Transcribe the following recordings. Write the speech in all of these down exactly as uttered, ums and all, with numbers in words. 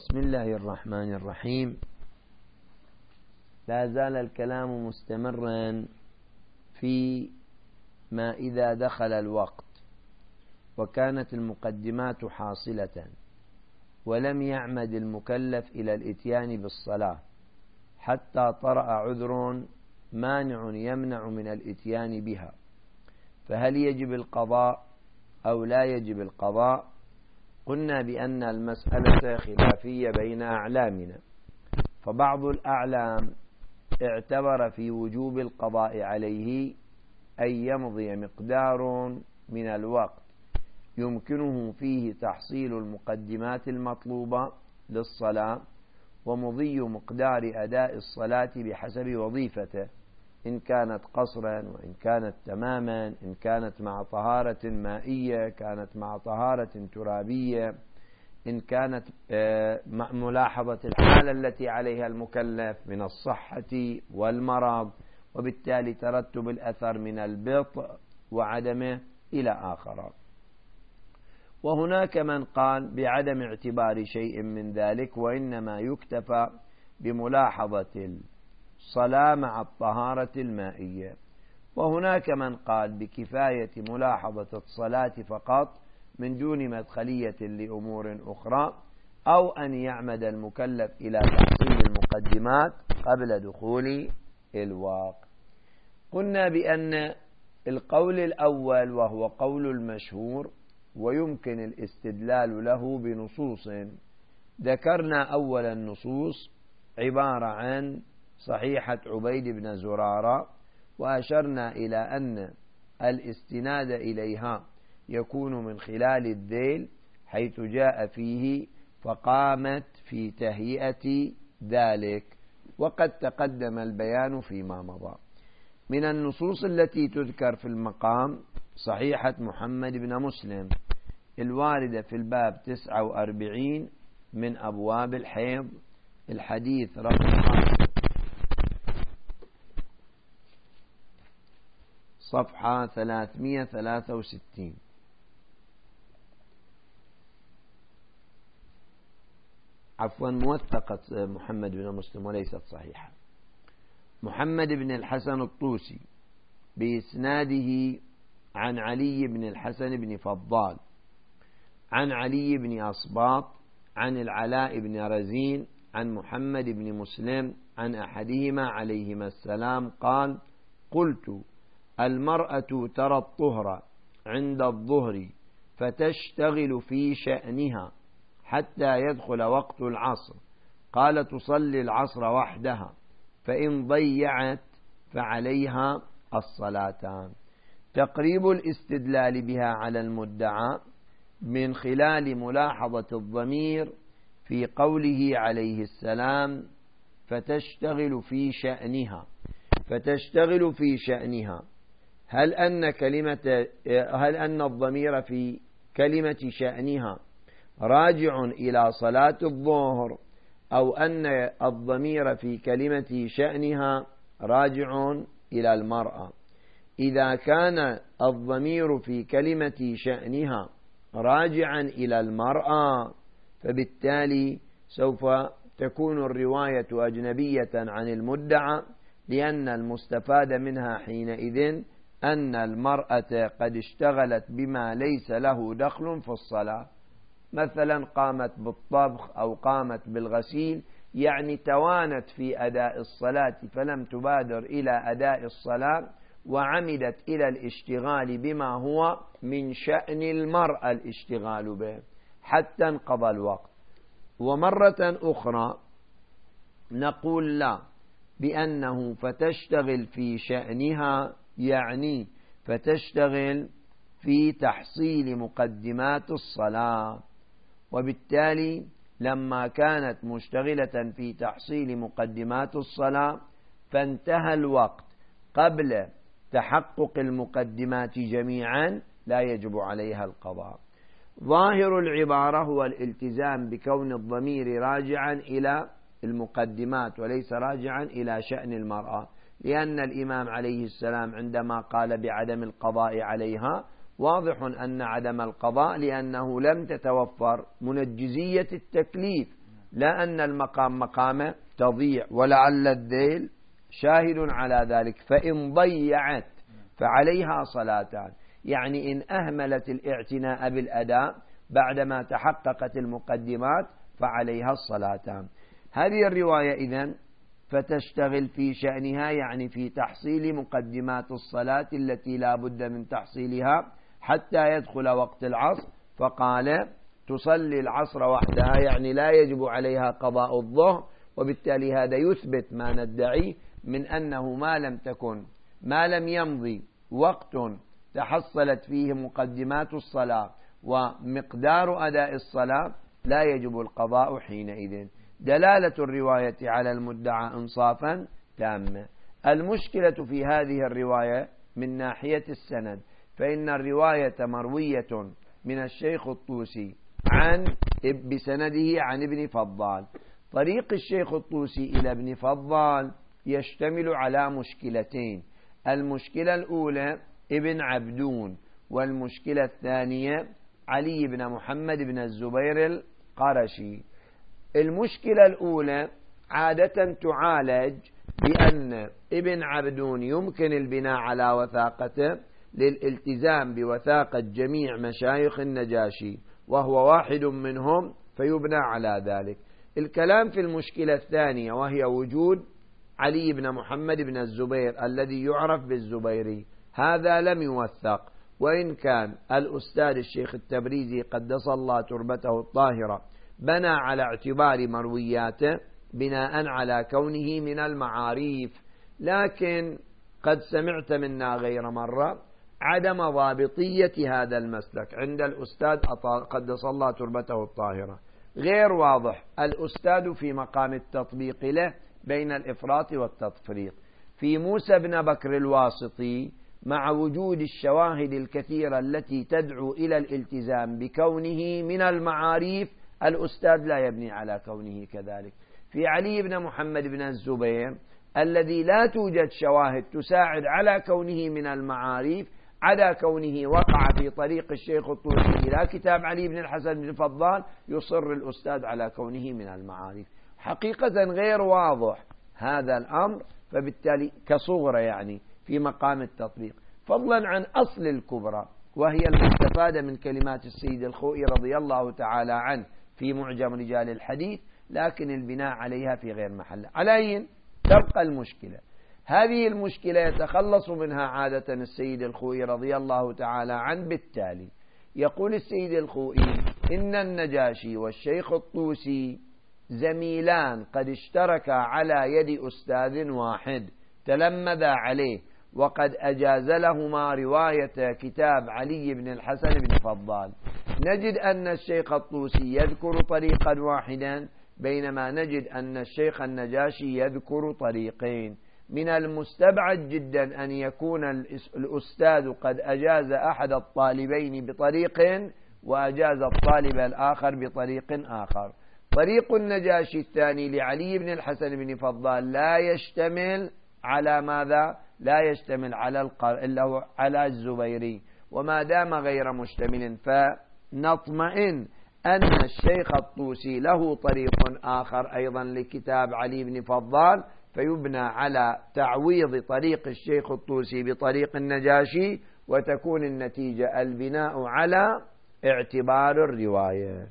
بسم الله الرحمن الرحيم. لا زال الكلام مستمرا في ما إذا دخل الوقت وكانت المقدمات حاصلة ولم يعمد المكلف إلى الإتيان بالصلاة حتى طرأ عذر مانع يمنع من الإتيان بها، فهل يجب القضاء أو لا يجب القضاء؟ قلنا بأن المسألة خلافية بين أعلامنا، فبعض الأعلام اعتبر في وجوب القضاء عليه أن يمضي مقدار من الوقت يمكنه فيه تحصيل المقدمات المطلوبة للصلاة ومضي مقدار أداء الصلاة بحسب وظيفته، إن كانت قصرا وإن كانت تماما، إن كانت مع طهارة مائية، كانت مع طهارة ترابية، إن كانت مع ملاحظة الحالة التي عليها المكلف من الصحة والمرض وبالتالي ترتب الأثر من البطء وعدمه إلى آخر. وهناك من قال بعدم اعتبار شيء من ذلك وإنما يكتفى بملاحظة الصلاة مع الطهارة المائية، وهناك من قال بكفاية ملاحظة الصلاة فقط من دون مدخلية لأمور أخرى، أو أن يعمد المكلف إلى تحصيل المقدمات قبل دخول الوقت. قلنا بأن القول الأول وهو قول المشهور ويمكن الاستدلال له بنصوص، ذكرنا أول النصوص عبارة عن صحيحة عبيد بن زرارة، وأشرنا إلى أن الاستناد إليها يكون من خلال الذيل حيث جاء فيه فقامت في تهيئة ذلك، وقد تقدم البيان فيما مضى. من النصوص التي تذكر في المقام صحيحة محمد بن مسلم الواردة في الباب تسعة وأربعين من أبواب الحيض، الحديث رقم صفحة ثلاثمئة وثلاثة وستين. عفوا موثقة محمد بن مسلم وليست صحيحة. محمد بن الحسن الطوسي بإسناده عن علي بن الحسن بن فضال عن علي بن أصباط عن العلاء بن رزين عن محمد بن مسلم عن أحدهما عليهما السلام قال: قلت: المرأة ترى الطهر عند الظهر فتشتغل في شأنها حتى يدخل وقت العصر، قال: تصلي العصر وحدها، فإن ضيعت فعليها الصلاتان. تقريب الاستدلال بها على المدعى من خلال ملاحظة الضمير في قوله عليه السلام فتشتغل في شأنها. فتشتغل في شأنها، هل أن كلمة هل أن الضمير في كلمة شأنها راجع إلى صلاة الظهر، أو أن الضمير في كلمة شأنها راجع إلى المرأة؟ إذا كان الضمير في كلمة شأنها راجعا إلى المرأة فبالتالي سوف تكون الرواية أجنبية عن المدعى، لأن المستفاد منها حينئذ أن المرأة قد اشتغلت بما ليس له دخل في الصلاة، مثلا قامت بالطبخ أو قامت بالغسيل، يعني توانت في أداء الصلاة فلم تبادر إلى أداء الصلاة وعمدت إلى الاشتغال بما هو من شأن المرأة الاشتغال به حتى انقضى الوقت. ومرة أخرى نقول لا، بأنه فتشتغل في شأنها يعني فتشتغل في تحصيل مقدمات الصلاة، وبالتالي لما كانت مشتغلة في تحصيل مقدمات الصلاة فانتهى الوقت قبل تحقق المقدمات جميعا لا يجب عليها القضاء. ظاهر العبارة هو الالتزام بكون الضمير راجعا إلى المقدمات وليس راجعا إلى شأن المرأة، لأن الإمام عليه السلام عندما قال بعدم القضاء عليها واضح أن عدم القضاء لأنه لم تتوفر منجزية التكليف لا أن المقام مقامه تضيع، ولعل الذيل شاهد على ذلك. فإن ضيعت فعليها صلاتان، يعني إن أهملت الاعتناء بالأداء بعدما تحققت المقدمات فعليها الصلاتان. هذه الرواية إذن فتشتغل في شأنها، يعني في تحصيل مقدمات الصلاة التي لا بد من تحصيلها حتى يدخل وقت العصر، فقال تصلي العصر وحدها، يعني لا يجب عليها قضاء الظهر. وبالتالي هذا يثبت ما ندعي من أنه ما لم تكن ما لم يمضي وقت تحصلت فيه مقدمات الصلاة ومقدار أداء الصلاة لا يجب القضاء حينئذ. دلالة الرواية على المدعى إنصافا تامة. المشكلة في هذه الرواية من ناحية السند، فإن الرواية مروية من الشيخ الطوسي عن بسنده عن ابن فضال. طريق الشيخ الطوسي إلى ابن فضال يشتمل على مشكلتين: المشكلة الأولى ابن عبدون، والمشكلة الثانية علي بن محمد بن الزبير القرشي. المشكلة الأولى عادة تعالج بأن ابن عبدون يمكن البناء على وثاقته للالتزام بوثاقة جميع مشايخ النجاشي وهو واحد منهم، فيبنى على ذلك. الكلام في المشكلة الثانية وهي وجود علي بن محمد بن الزبير الذي يعرف بالزبيري، هذا لم يوثق، وإن كان الأستاذ الشيخ التبريزي قدس الله تربته الطاهرة بنى على اعتبار مروياته بناء على كونه من المعاريف، لكن قد سمعت منا غير مرة عدم ضابطية هذا المسلك عند الأستاذ قدس الله تربته الطاهرة، غير واضح. الأستاذ في مقام التطبيق له بين الإفراط والتفريط. في موسى بن بكر الواسطي مع وجود الشواهد الكثيرة التي تدعو إلى الالتزام بكونه من المعاريف، الأستاذ لا يبني على كونه كذلك. في علي بن محمد بن الزبير الذي لا توجد شواهد تساعد على كونه من المعاريف، على كونه وقع في طريق الشيخ الطوسي إلى كتاب علي بن الحسن بن فضال، يصر الأستاذ على كونه من المعاريف. حقيقة غير واضح هذا الأمر، فبالتالي كصغرى يعني في مقام التطبيق، فضلا عن أصل الكبرى وهي المستفادة من كلمات السيد الخوئي رضي الله تعالى عنه في معجم رجال الحديث، لكن البناء عليها في غير محله. على تبقى المشكلة. هذه المشكلة يتخلص منها عادة السيد الخوئي رضي الله تعالى عنه بالتالي: يقول السيد الخوئي إن النجاشي والشيخ الطوسي زميلان قد اشتركا على يد أستاذ واحد تلمذا عليه، وقد أجاز لهما رواية كتاب علي بن الحسن بن فضال. نجد أن الشيخ الطوسي يذكر طريقا واحدا، بينما نجد أن الشيخ النجاشي يذكر طريقين. من المستبعد جدا أن يكون الأستاذ قد أجاز أحد الطالبين بطريق وأجاز الطالب الآخر بطريق آخر. طريق النجاشي الثاني لعلي بن الحسن بن فضال لا يشتمل على ماذا؟ لا يشتمل على القر... إلا هو على الزبيري، وما دام غير مشتمل فنطمئن أن الشيخ الطوسي له طريق آخر أيضا لكتاب علي بن فضال، فيبنى على تعويض طريق الشيخ الطوسي بطريق النجاشي، وتكون النتيجة البناء على اعتبار الرواية.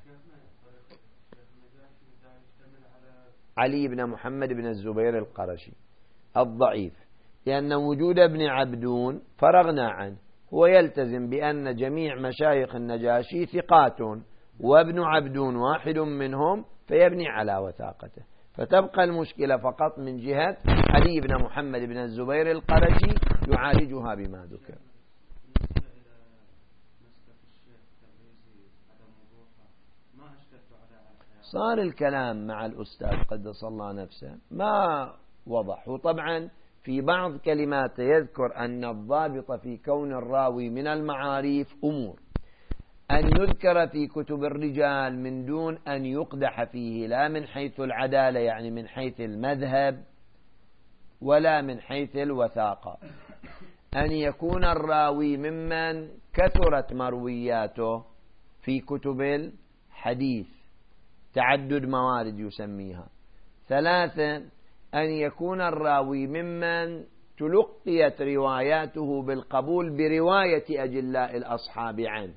علي بن محمد بن الزبير القرشي الضعيف، لأن وجود ابن عبدون فرغنا عنه، هو يلتزم بأن جميع مشايخ النجاشي ثقات وابن عبدون واحد منهم، فيبني على وثاقته. فتبقى المشكلة فقط من جهة علي بن محمد بن الزبير القرشي يعالجها بما ذكر. صار الكلام مع الأستاذ قدس الله نفسه ما وضح، وطبعا في بعض كلماته يذكر أن الضابط في كون الراوي من المعاريف أمور: أن يذكر في كتب الرجال من دون أن يقدح فيه، لا من حيث العدالة يعني من حيث المذهب ولا من حيث الوثاقة. أن يكون الراوي ممن كثرت مروياته في كتب الحديث، تعدد موارد يسميها. ثلاثة أن يكون الراوي ممن تلقيت رواياته بالقبول برواية أجلاء الأصحاب عنه،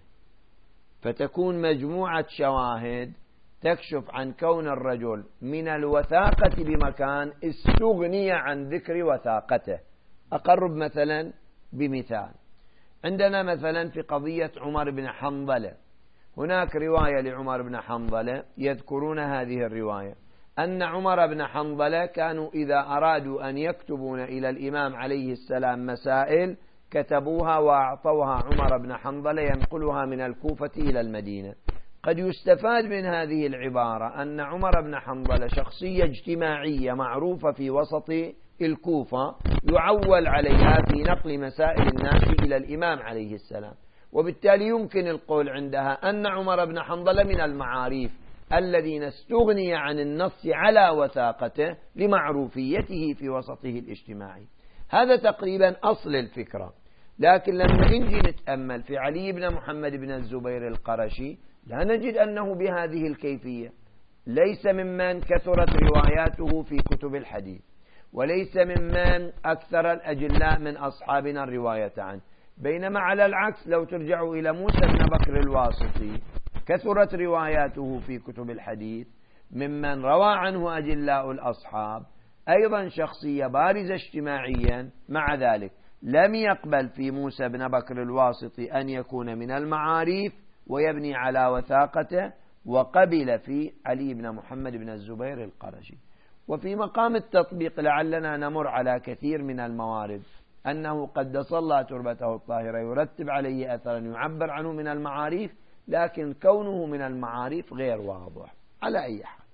فتكون مجموعة شواهد تكشف عن كون الرجل من الوثاقة بمكان استغني عن ذكر وثاقته. أقرب مثلا بمثال، عندنا مثلا في قضية عمر بن حنظلة، هناك رواية لعمر بن حنظلة يذكرون هذه الرواية أن عمر بن حنظلة كانوا إذا أرادوا أن يكتبون إلى الإمام عليه السلام مسائل كتبوها وأعطوها عمر بن حنظلة ينقلها من الكوفة إلى المدينة. قد يستفاد من هذه العبارة أن عمر بن حنظلة شخصية اجتماعية معروفة في وسط الكوفة يعول عليها في نقل مسائل الناس إلى الإمام عليه السلام، وبالتالي يمكن القول عندها أن عمر بن حنظلة من المعاريف الذين استغني عن النص على وثاقته لمعروفيته في وسطه الاجتماعي. هذا تقريبا أصل الفكرة. لكن لما نجي نتأمل في علي بن محمد بن الزبير القرشي لا نجد أنه بهذه الكيفية، ليس ممن كثرت رواياته في كتب الحديث، وليس ممن أكثر الأجلاء من أصحابنا الرواية عنه. بينما على العكس لو ترجعوا إلى موسى بن بكر الواسطي كثرت رواياته في كتب الحديث، ممن روى عنه أجلاء الأصحاب، أيضا شخصية بارزة اجتماعيا، مع ذلك لم يقبل في موسى بن بكر الواسطي أن يكون من المعاريف ويبني على وثاقته، وقبل في علي بن محمد بن الزبير القرشي. وفي مقام التطبيق لعلنا نمر على كثير من الموارد أنه قدس الله تربته الطاهرة يرتب عليه أثرا يعبر عنه من المعاريف، لكن كونه من المعاريف غير واضح. على أي حال،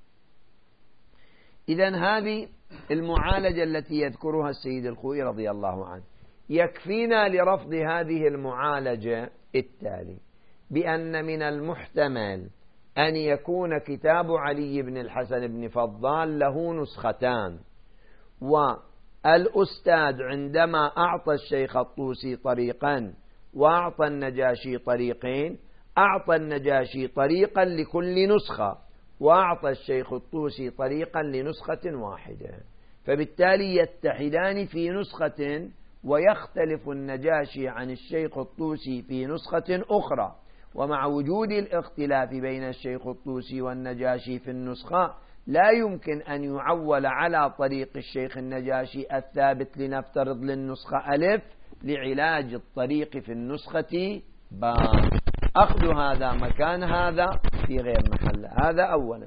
إذن هذه المعالجة التي يذكرها السيد الخوئي رضي الله عنه. يكفينا لرفض هذه المعالجة التالي: بأن من المحتمل أن يكون كتاب علي بن الحسن بن فضال له نسختان، والأستاذ عندما أعطى الشيخ الطوسي طريقا وأعطى النجاشي طريقين، أعطى النجاشي طريقا لكل نسخة وأعطى الشيخ الطوسي طريقا لنسخة واحدة، فبالتالي يتحدان في نسخة، ويختلف النجاشي عن الشيخ الطوسي في نسخة أخرى. ومع وجود الاختلاف بين الشيخ الطوسي والنجاشي في النسخة لا يمكن أن يعول على طريق الشيخ النجاشي الثابت لنفترض للنسخة ألف لعلاج الطريق في النسخة باء. أخذ هذا مكان هذا في غير محل. هذا أولا.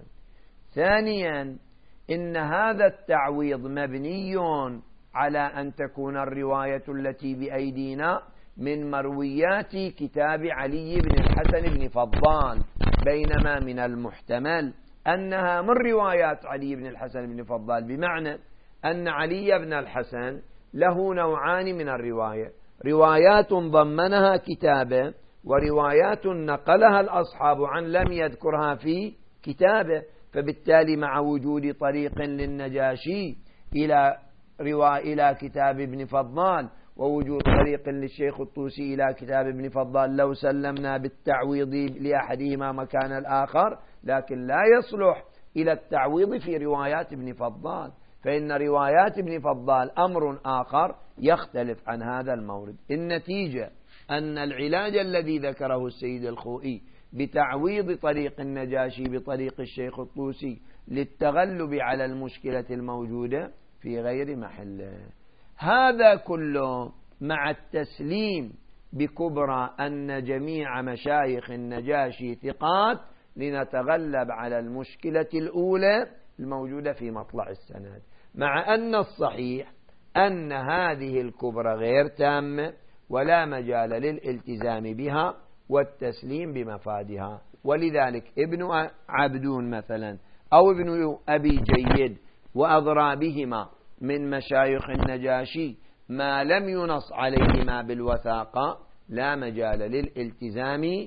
ثانيا، إن هذا التعويض مبني على أن تكون الرواية التي بأيدينا من مرويات كتاب علي بن الحسن بن فضال، بينما من المحتمل أنها من روايات علي بن الحسن بن فضال، بمعنى أن علي بن الحسن له نوعان من الرواية: روايات ضمنها كتابه، وروايات نقلها الأصحاب عن لم يذكرها في كتابه. فبالتالي مع وجود طريق للنجاشي إلى رواية إلى كتاب ابن فضال، ووجود طريق للشيخ الطوسي إلى كتاب ابن فضال، لو سلمنا بالتعويض لأحدهما مكان الآخر، لكن لا يصلح إلى التعويض في روايات ابن فضال، فإن روايات ابن فضال أمر آخر يختلف عن هذا المورد. النتيجة أن العلاج الذي ذكره السيد الخوئي بتعويض طريق النجاشي بطريق الشيخ الطوسي للتغلب على المشكلة الموجودة في غير محله. هذا كله مع التسليم بكبرى أن جميع مشايخ النجاشي ثقات، لنتغلب على المشكلة الأولى الموجودة في مطلع السند، مع أن الصحيح أن هذه الكبرى غير تامة ولا مجال للالتزام بها والتسليم بمفادها. ولذلك ابن عبدون مثلا أو ابن أبي جيد وأضرابهما من مشايخ النجاشي ما لم ينص عليهما بالوثاقة لا مجال للالتزام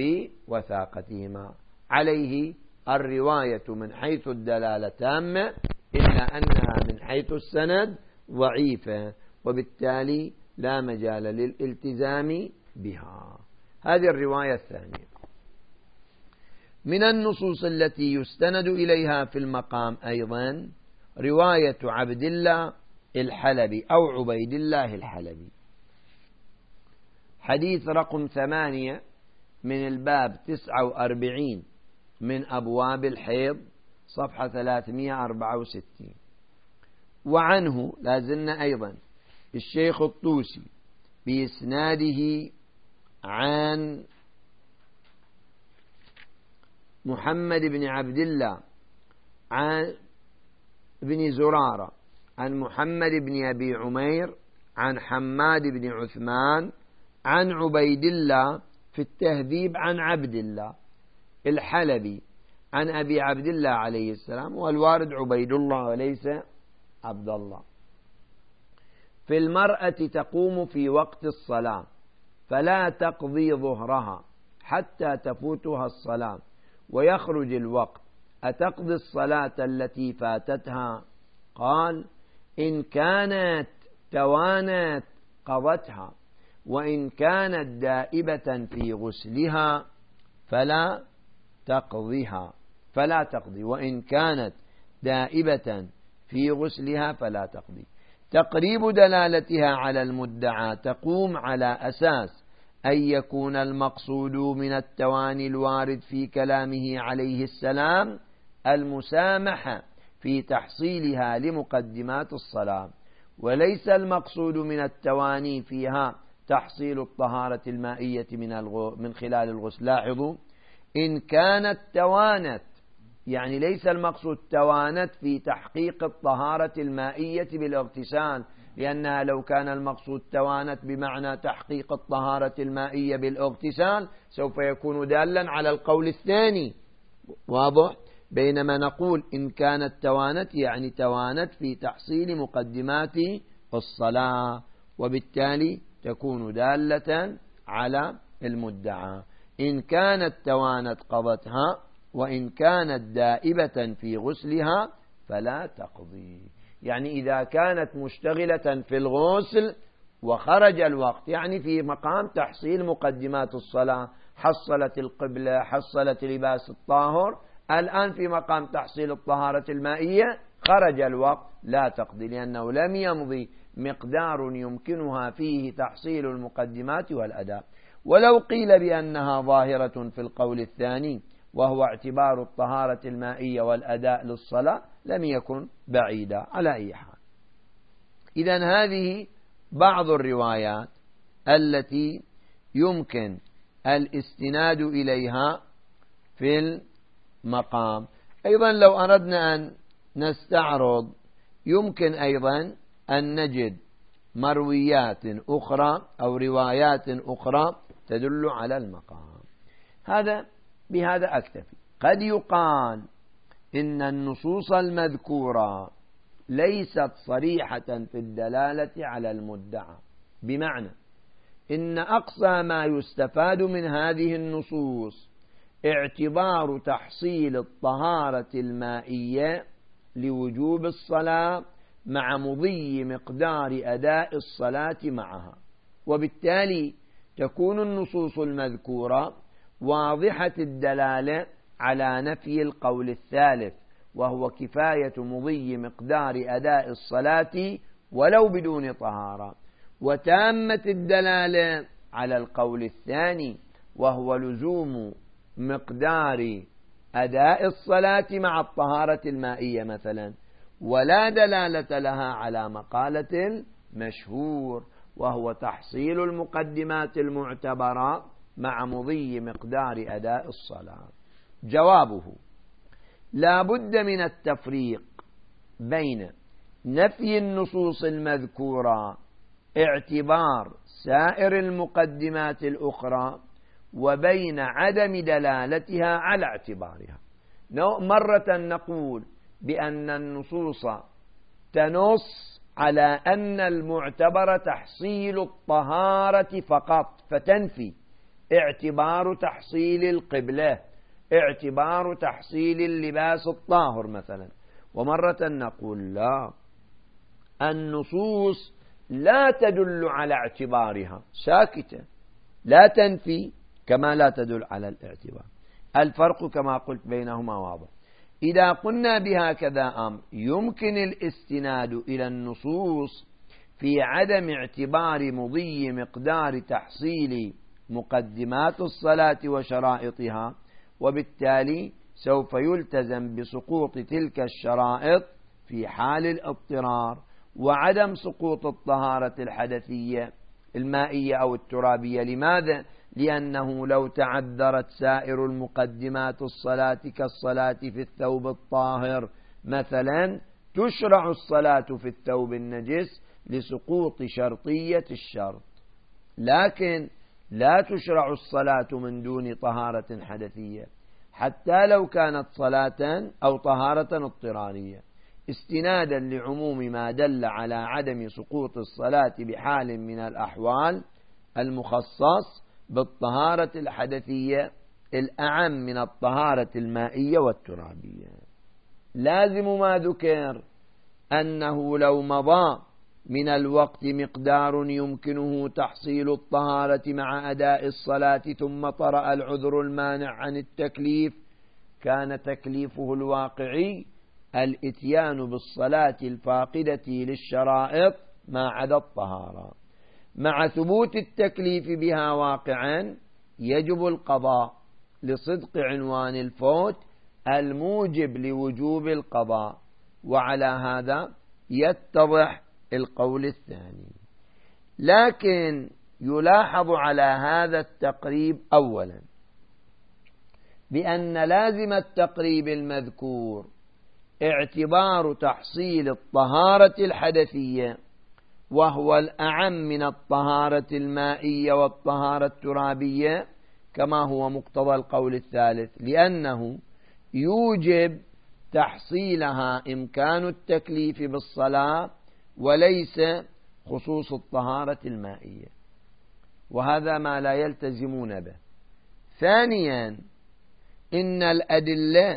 بوثاقتهما. عليه الرواية من حيث الدلالة تامة، إلا أنها من حيث السند ضعيفة، وبالتالي لا مجال للالتزام بها. هذه الرواية الثانية. من النصوص التي يستند إليها في المقام أيضا رواية عبد الله الحلبي أو عبيد الله الحلبي، حديث رقم ثمانية من الباب تسعة وأربعين من أبواب الحيض، صفحة ثلاثمائة وأربعة وستين. وعنه لازلنا أيضا الشيخ الطوسي بإسناده عن محمد بن عبد الله عن بن زرارة عن محمد بن أبي عمير عن حماد بن عثمان عن عبيد الله في التهذيب عن عبد الله الحلبي عن أبي عبد الله عليه السلام، والوارد عبيد الله وليس عبد الله. في المرأة تقوم في وقت الصلاة فلا تقضي ظهرها حتى تفوتها الصلاة ويخرج الوقت، أتقضي الصلاة التي فاتتها؟ قال: إن كانت توانت قضتها، وإن كانت دائبة في غسلها فلا تقضيها فلا تقضي وإن كانت دائبة في غسلها فلا تقضي. تقريب دلالتها على المدعى تقوم على أساس أن يكون المقصود من التواني الوارد في كلامه عليه السلام المسامحة في تحصيلها لمقدمات الصلاة، وليس المقصود من التواني فيها تحصيل الطهارة المائية من الغو من خلال الغسل. لاحظوا، إن كانت توانت، يعني ليس المقصود توانت في تحقيق الطهارة المائية بالاغتسال، لأنها لو كان المقصود توانت بمعنى تحقيق الطهارة المائية بالاغتسال سوف يكون دالا على القول الثاني، واضح؟ بينما نقول إن كانت توانت يعني توانت في تحصيل مقدمات الصلاة، وبالتالي تكون دالة على المدعى. إن كانت توانت قضتها، وإن كانت دائبة في غسلها فلا تقضي. يعني إذا كانت مشتغلة في الغسل وخرج الوقت، يعني في مقام تحصيل مقدمات الصلاة، حصلت القبلة، حصلت لباس الطاهر، الآن في مقام تحصيل الطهارة المائية خرج الوقت، لا تقضي، لأنه لم يمضي مقدار يمكنها فيه تحصيل المقدمات والأداء. ولو قيل بأنها ظاهرة في القول الثاني وهو اعتبار الطهارة المائية والأداء للصلاة لم يكن بعيدا على أي حال. إذن هذه بعض الروايات التي يمكن الاستناد إليها في المقام. أيضا لو أردنا أن نستعرض يمكن أيضا أن نجد مرويات أخرى أو روايات أخرى تدل على المقام. هذا بهذا أكتفي. قد يقال إن النصوص المذكورة ليست صريحة في الدلالة على المدعى، بمعنى إن أقصى ما يستفاد من هذه النصوص اعتبار تحصيل الطهارة المائية لوجوب الصلاة مع مضي مقدار أداء الصلاة معها، وبالتالي تكون النصوص المذكورة واضحة الدلالة على نفي القول الثالث، وهو كفاية مضي مقدار أداء الصلاة ولو بدون طهارة، وتامة الدلالة على القول الثاني، وهو لزوم مقدار أداء الصلاة مع الطهارة المائية مثلا، ولا دلالة لها على مقالة المشهور وهو تحصيل المقدمات المعتبرة مع مضي مقدار أداء الصلاة. جوابه: لا بد من التفريق بين نفي النصوص المذكورة اعتبار سائر المقدمات الأخرى وبين عدم دلالتها على اعتبارها. مرة نقول بأن النصوص تنص على أن المعتبر تحصيل الطهارة فقط فتنفي اعتبار تحصيل القبلة، اعتبار تحصيل اللباس الطاهر مثلا. ومرة نقول لا، النصوص لا تدل على اعتبارها، ساكتة، لا تنفي كما لا تدل على الاعتبار. الفرق كما قلت بينهما واضح. إذا قلنا بهكذا أمر يمكن الاستناد إلى النصوص في عدم اعتبار مضي مقدار تحصيل مقدمات الصلاة وشرائطها، وبالتالي سوف يلتزم بسقوط تلك الشرائط في حال الاضطرار، وعدم سقوط الطهارة الحدثية المائية أو الترابية. لماذا؟ لأنه لو تعذرت سائر المقدمات الصلاة كالصلاة في الثوب الطاهر مثلا، تشرع الصلاة في الثوب النجس لسقوط شرطية الشرط، لكن لا تشرع الصلاة من دون طهارة حدثية حتى لو كانت صلاة أو طهارة اضطرارية، استنادا لعموم ما دل على عدم سقوط الصلاة بحال من الأحوال المخصص بالطهارة الحدثية الأعم من الطهارة المائية والترابية. لازم ما ذكر أنه لو مضى من الوقت مقدار يمكنه تحصيل الطهارة مع أداء الصلاة ثم طرأ العذر المانع عن التكليف، كان تكليفه الواقعي الإتيان بالصلاة الفاقدة للشرائط ما عدا الطهارة. مع ثبوت التكليف بها واقعا يجب القضاء لصدق عنوان الفوت الموجب لوجوب القضاء، وعلى هذا يتضح القول الثاني. لكن يلاحظ على هذا التقريب أولا بأن لازم التقريب المذكور اعتبار تحصيل الطهارة الحدثية، وهو الأعم من الطهارة المائية والطهارة الترابية كما هو مقتضى القول الثالث، لأنه يوجب تحصيلها إمكان التكليف بالصلاة وليس خصوص الطهارة المائية، وهذا ما لا يلتزمون به. ثانيا، إن الأدلة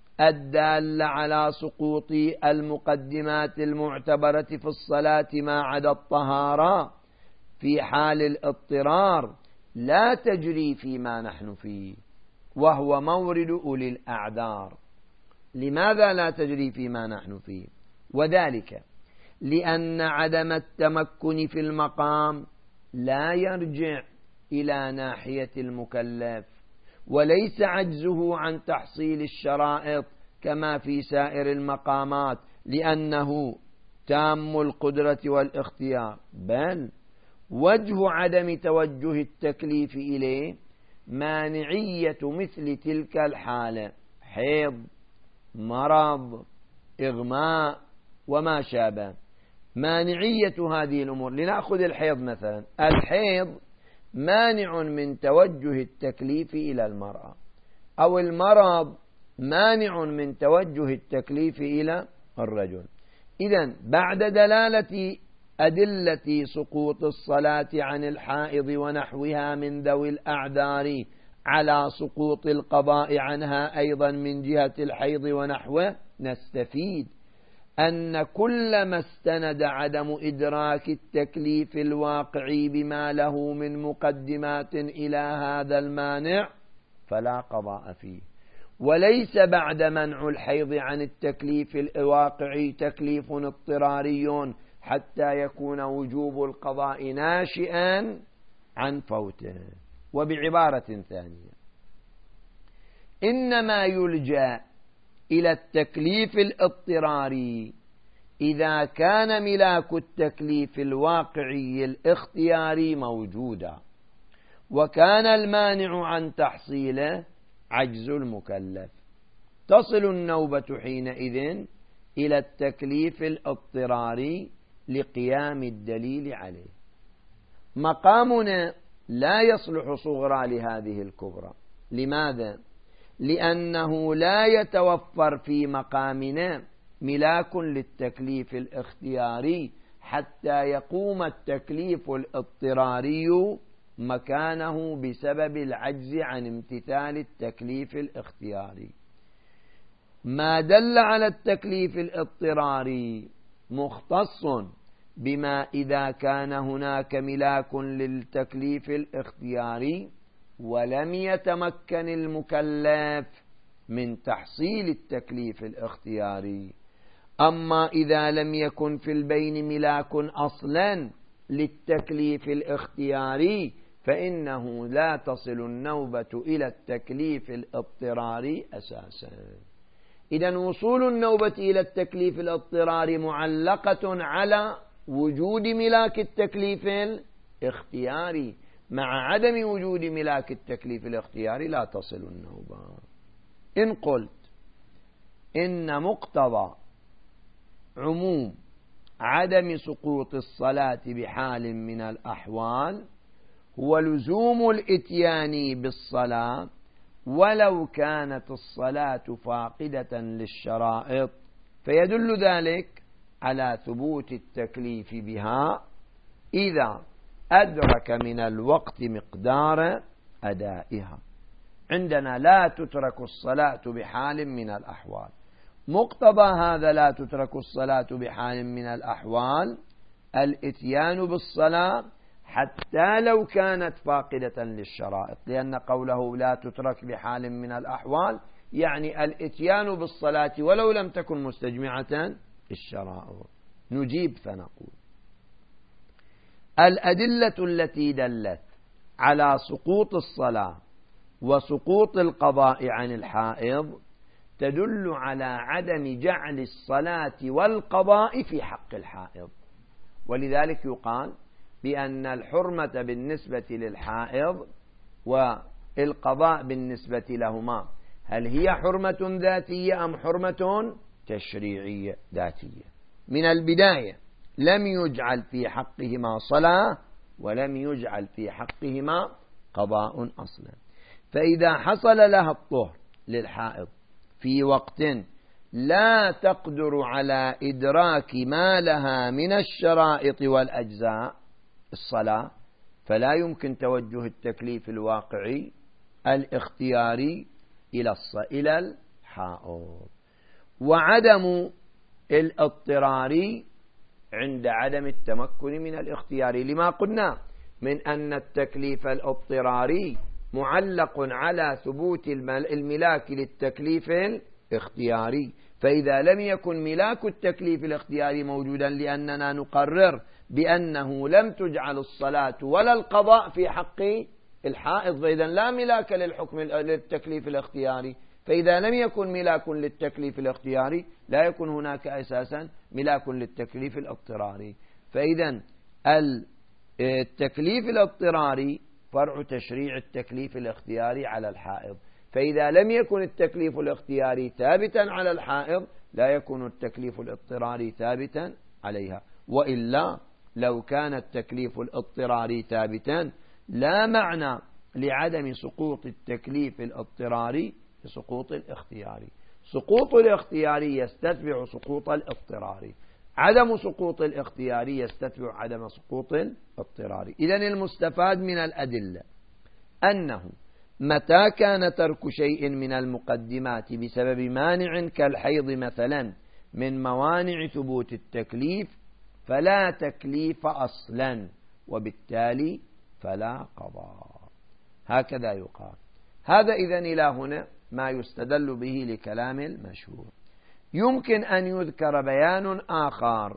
الدالة على سقوط المقدمات المعتبرة في الصلاة ما عدا الطهارة في حال الاضطرار لا تجري فيما نحن فيه، وهو مورد أولي الأعذار. لماذا لا تجري فيما نحن فيه؟ وذلك لأن عدم التمكن في المقام لا يرجع إلى ناحية المكلف، وليس عجزه عن تحصيل الشرائط كما في سائر المقامات لأنه تام القدرة والاختيار، بل وجه عدم توجه التكليف إليه مانعية مثل تلك الحالة، حيض، مرض، إغماء وما شابه. مانعية هذه الأمور، لنأخذ الحيض مثلا، الحيض مانع من توجه التكليف إلى المرأة، أو المرض مانع من توجه التكليف إلى الرجل. إذن بعد دلالة أدلة سقوط الصلاة عن الحائض ونحوها من ذوي الأعذار على سقوط القضاء عنها أيضا من جهة الحيض ونحوه، نستفيد أن كل ما استند عدم إدراك التكليف الواقعي بما له من مقدمات إلى هذا المانع فلا قضاء فيه، وليس بعد منع الحيض عن التكليف الواقعي تكليف اضطراري حتى يكون وجوب القضاء ناشئا عن فوته. وبعبارة ثانية، إنما يلجأ إلى التكليف الاضطراري إذا كان ملاك التكليف الواقعي الاختياري موجودا، وكان المانع عن تحصيله عجز المكلف، تصل النوبة حينئذ إلى التكليف الاضطراري لقيام الدليل عليه. مقامنا لا يصلح صغرى لهذه الكبرى. لماذا؟ لأنه لا يتوفر في مقامنا ملاك للتكليف الاختياري حتى يقوم التكليف الاضطراري مكانه بسبب العجز عن امتثال التكليف الاختياري. ما دل على التكليف الاضطراري مختص بما إذا كان هناك ملاك للتكليف الاختياري ولم يتمكن المكلف من تحصيل التكليف الاختياري. أما إذا لم يكن في البين ملاك أصلا للتكليف الاختياري فإنه لا تصل النوبة إلى التكليف الاضطراري أساسا. إذن وصول النوبة إلى التكليف الاضطراري معلقة على وجود ملاك التكليف الاختياري. مع عدم وجود ملاك التكليف الاختياري لا تصل النوبة. إن قلت إن مقتضى عموم عدم سقوط الصلاة بحال من الأحوال هو لزوم الإتيان بالصلاة ولو كانت الصلاة فاقدة للشرائط، فيدل ذلك على ثبوت التكليف بها إذا أدرك من الوقت مقدار أدائها. عندنا لا تترك الصلاة بحال من الأحوال. مقتضى هذا لا تترك الصلاة بحال من الأحوال الإتيان بالصلاة حتى لو كانت فاقدة للشرائط، لأن قوله لا تترك بحال من الأحوال يعني الإتيان بالصلاة ولو لم تكن مستجمعة الشرائط. نجيب فنقول الأدلة التي دلت على سقوط الصلاة وسقوط القضاء عن الحائض تدل على عدم جعل الصلاة والقضاء في حق الحائض، ولذلك يقال بأن الحرمة بالنسبة للحائض والقضاء بالنسبة لهما هل هي حرمة ذاتية أم حرمة تشريعية ذاتية. من البداية لم يجعل في حقهما صلاة ولم يجعل في حقهما قضاء أصلا. فإذا حصل لها الطهر للحائض في وقت لا تقدر على إدراك ما لها من الشرائط والأجزاء الصلاة، فلا يمكن توجه التكليف الواقعي الاختياري إلى إلى الحائض. وعدم الاضطرار عند عدم التمكن من الاختيار، لما قلنا من أن التكليف الاضطراري معلق على ثبوت الملاك للتكليف الاختياري. فإذا لم يكن ملاك التكليف الاختياري موجودا لأننا نقرر بأنه لم تجعل الصلاة ولا القضاء في حق الحائض، فإذا لا ملاك للحكم للتكليف الاختياري. فإذا لم يكن ملاك للتكليف الاختياري لا يكون هناك أساسا ملاك للتكليف الاضطراري. فإذا التكليف الاضطراري فرع تشريع التكليف الاختياري على الحائض. فإذا لم يكن التكليف الاختياري ثابتا على الحائض لا يكون التكليف الاضطراري ثابتا عليها. وإلا لو كان التكليف الاضطراري ثابتا لا معنى لعدم سقوط التكليف الاضطراري بسقوط الاختياري. سقوط الاختياري يستتبع سقوط الاضطراري، عدم سقوط الاختياري يستتبع عدم سقوط الاضطراري. إذن المستفاد من الأدلة أنه متى كان ترك شيء من المقدمات بسبب مانع كالحيض مثلا من موانع ثبوت التكليف فلا تكليف أصلا وبالتالي فلا قضاء. هكذا يقال. هذا إذن إلى هنا ما يستدل به لكلام المشهور. يمكن أن يذكر بيان آخر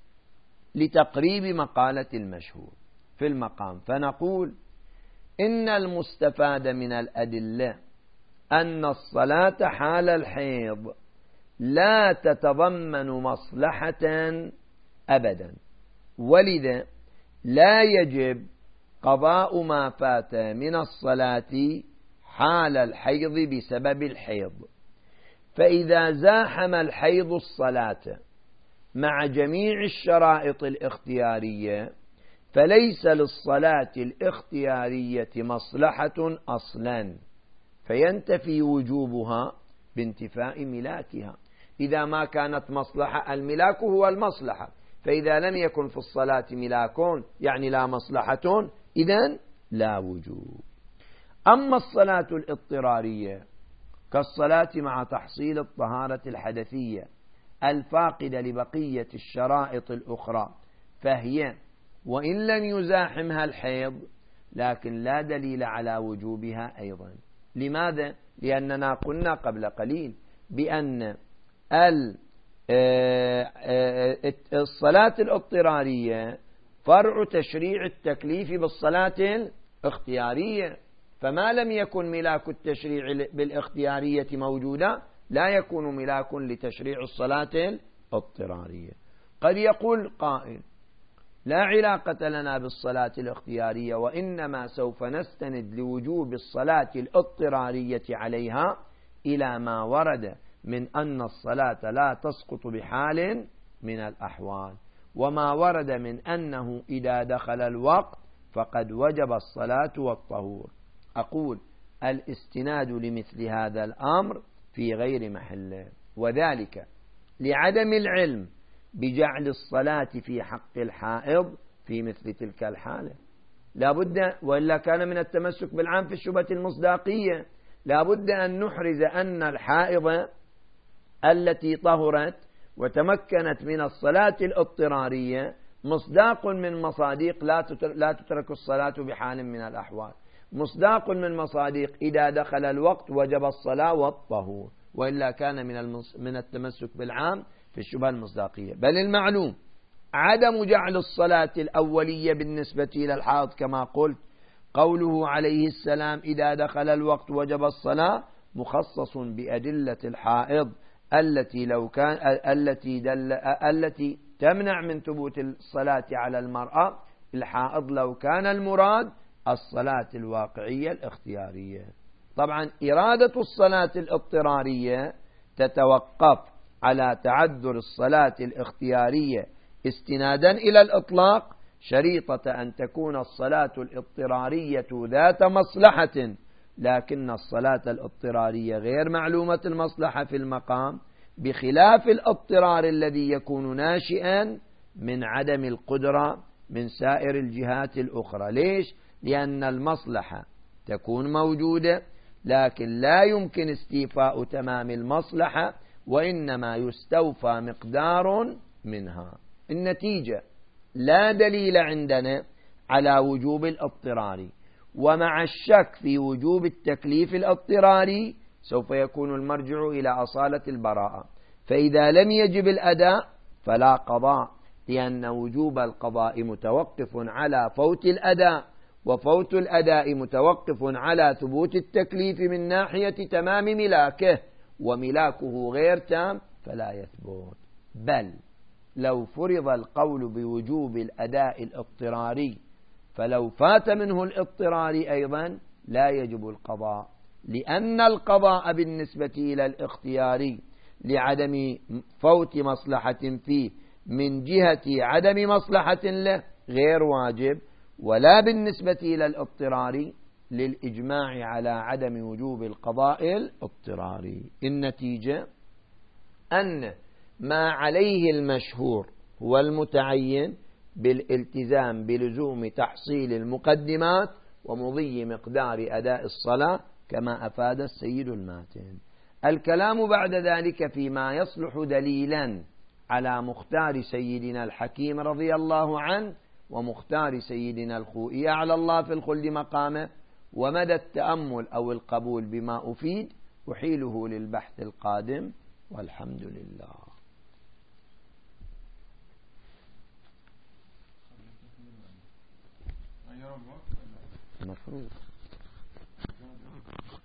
لتقريب مقالة المشهور في المقام، فنقول إن المستفاد من الأدلة أن الصلاة حال الحيض لا تتضمن مصلحة أبدا، ولذا لا يجب قضاء ما فات من الصلاة حال الحيض بسبب الحيض. فإذا زاحم الحيض الصلاة مع جميع الشرائط الاختيارية فليس للصلاة الاختيارية مصلحة أصلا، فينتفي وجوبها بانتفاء ملاكها. إذا ما كانت مصلحة، الملاك هو المصلحة، فإذا لم يكن في الصلاة ملاك يعني لا مصلحة، إذن لا وجوب. أما الصلاة الاضطرارية كالصلاة مع تحصيل الطهارة الحدثية الفاقدة لبقية الشرائط الأخرى، فهي وإن لم يزاحمها الحيض لكن لا دليل على وجوبها أيضا. لماذا؟ لأننا قلنا قبل قليل بأن الصلاة الاضطرارية فرع تشريع التكليف بالصلاة الاختيارية، فما لم يكن ملاك التشريع بالاختيارية موجودا لا يكون ملاك لتشريع الصلاة الاضطرارية. قد يقول قائل لا علاقة لنا بالصلاة الاختيارية، وإنما سوف نستند لوجوب الصلاة الاضطرارية عليها إلى ما ورد من أن الصلاة لا تسقط بحال من الأحوال، وما ورد من أنه إذا دخل الوقت فقد وجب الصلاة والطهور. أقول الاستناد لمثل هذا الأمر في غير محله، وذلك لعدم العلم بجعل الصلاة في حق الحائض في مثل تلك الحالة. لا بد، وإلا كان من التمسك بالعام في الشبهة المصداقية، لا بد أن نحرز أن الحائض التي طهرت وتمكنت من الصلاة الاضطرارية مصداق من مصاديق لا تترك الصلاة بحال من الأحوال، مصداق من مصاديق إذا دخل الوقت وجب الصلاة والطهور، وإلا كان من من التمسك بالعام في الشبهة المصداقية. بل المعلوم عدم جعل الصلاة الأولية بالنسبة إلى الحائض كما قلت، قوله عليه السلام إذا دخل الوقت وجب الصلاة مخصص بأدلة الحائض التي لو كان التي دل التي تمنع من ثبوت الصلاة على المرأة الحائض لو كان المراد الصلاة الواقعية الاختيارية. طبعا إرادة الصلاة الاضطرارية تتوقف على تعذر الصلاة الاختيارية استنادا إلى الإطلاق، شريطة أن تكون الصلاة الاضطرارية ذات مصلحة، لكن الصلاة الاضطرارية غير معلومة المصلحة في المقام، بخلاف الاضطرار الذي يكون ناشئا من عدم القدرة من سائر الجهات الأخرى. ليش؟ لأن المصلحة تكون موجودة لكن لا يمكن استيفاء تمام المصلحة، وإنما يستوفى مقدار منها. النتيجة لا دليل عندنا على وجوب الاضطرار، ومع الشك في وجوب التكليف الاضطراري سوف يكون المرجع إلى أصالة البراءة، فإذا لم يجب الأداء فلا قضاء، لأن وجوب القضاء متوقف على فوت الأداء، وفوت الأداء متوقف على ثبوت التكليف من ناحية تمام ملاكه، وملاكه غير تام فلا يثبت. بل لو فرض القول بوجوب الأداء الاضطراري فلو فات منه الاضطراري أيضا لا يجب القضاء، لأن القضاء بالنسبة إلى الاختياري لعدم فوت مصلحة فيه من جهة عدم مصلحة له غير واجب، ولا بالنسبة إلى الاضطراري للإجماع على عدم وجوب القضاء الاضطراري. النتيجة أن ما عليه المشهور هو المتعين بالالتزام بلزوم تحصيل المقدمات ومضي مقدار أداء الصلاة كما أفاد السيد الماتن. الكلام بعد ذلك فيما يصلح دليلا على مختار سيدنا الحكيم رضي الله عنه ومختار سيدنا الخوئي على الله في الخلد مقامه، ومدى التأمل أو القبول بما أفيد أحيله للبحث القادم، والحمد لله. مفروض